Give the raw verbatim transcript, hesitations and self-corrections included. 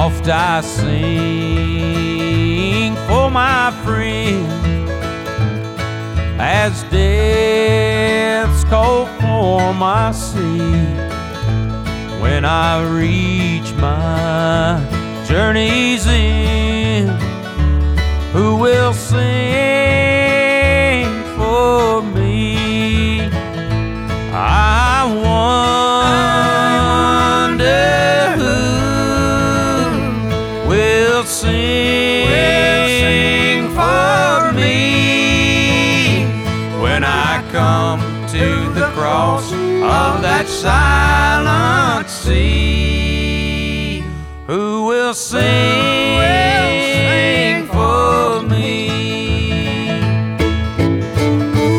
Oft I sing for my friend as death's cold form I see. When I reach my journey's end, who will sing for me? I wonder who will sing, will sing for me when I come to the cross of that silent sea. Who will sing?